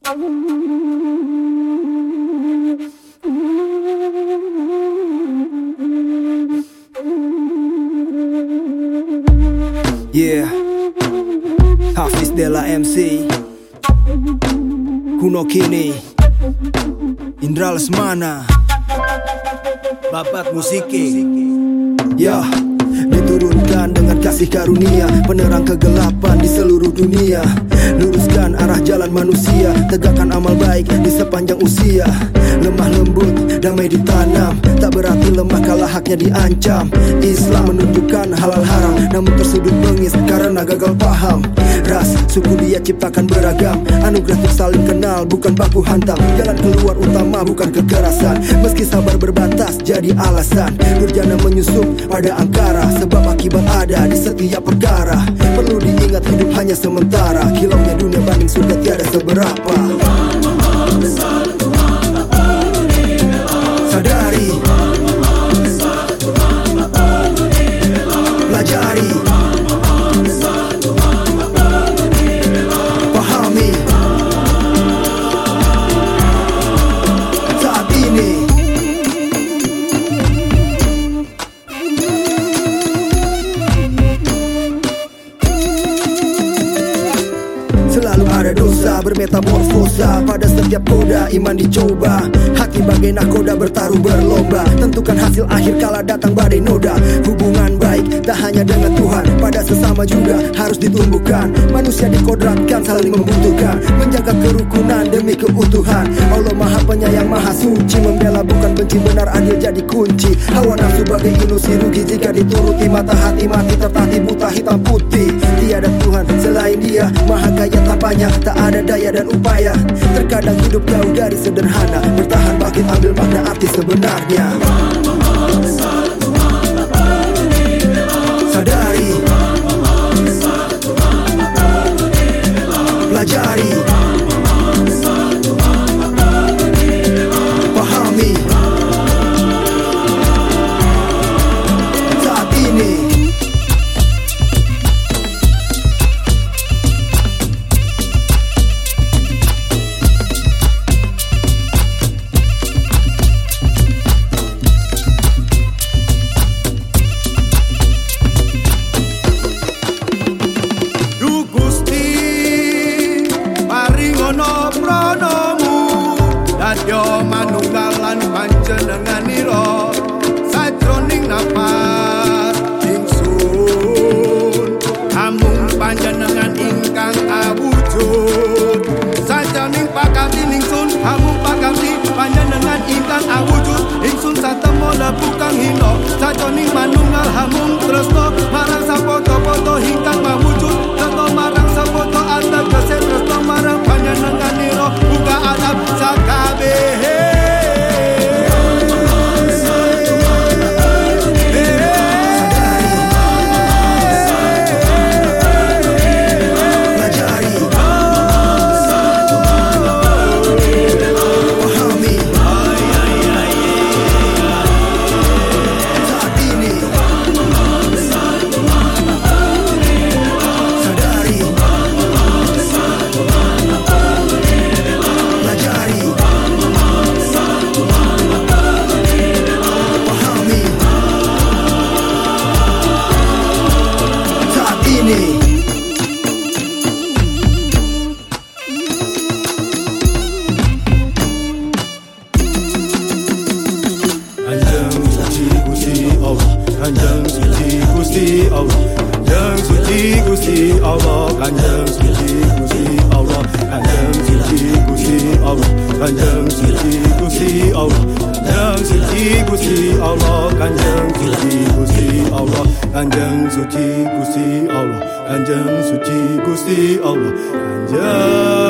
Yeah, Hafiz Della MC, Kuno Kini, Indra Lesmana, Babat Musiki. Ya, diturunkan dengan kasih karunia, penerang kegelapan di seluruh dunia. Luruskan arah jalan manusia, tegakkan amal baik di sepanjang usia. Lemah lembut, damai ditanam, tak berarti lemah kalah haknya diancam. Islam menunjukkan halal haram, namun tersudut bengis karena gagal paham. Ras, suku dia ciptakan beragam, anugerah untuk saling kenal, bukan baku hantam. Jalan keluar utama bukan kekerasan, meski sabar berbatas jadi alasan. Durjana menyusup pada angkara, sebab akibat ada di setiap perkara. Perlu diingat hidup hanya sementara, kilaunya dunia banding sudah tiada seberapa. Sadari, pelajari, pahami, saat ini selalu ada dosa bermetamorfosa. Pada setiap koda iman dicoba, hati bagai nahkoda bertaruh berlomba. Tentukan hasil akhir kala datang badai noda. Hubungan baik tak hanya dengan Tuhan, pada sesama juga harus ditumbuhkan. Manusia dikodratkan saling membutuhkan, menjaga kerukunan demi keutuhan. Allah maha penyayang maha suci, membela bukan benci, benar adil jadi kunci. Hawa nafsu bagai ilusi rugi jika dituruti. Mata hati mati tertati buta hitam putih. Tiada Tuhan selain dia, maha kaya tak banyak, tak ada daya dan upaya. Terkadang hidup jauh dari sederhana, bertahan bangkit ambil makna arti sebenarnya. Sadari, pelajari, pahami, saat ini Yo manunggalan panjenenganira sajroning napas ingsun, amung panjenengan ingkang awujud. Sajroning pakati ingsun, amung pakati panjenengan ingkang awujud. Ingsun satemo lebu kang hina, sajroning manunggal hamung tresna marang sapoto-poto ingkang mawujud. Tresna marang sapoto ategese tresna marang panjenenganira buka adab sakabeh. Kanjeng suci Gusti Allah, Kanjeng suci Gusti Allah, Kanjeng suci Gusti Allah, Kanjeng suci Gusti Allah, Kanjeng suci Gusti Allah, Kanjeng suci Gusti Allah, Kanjeng suci Gusti Allah, Kanjeng suci Gusti Allah, Kanjeng suci Gusti Allah, Kanjeng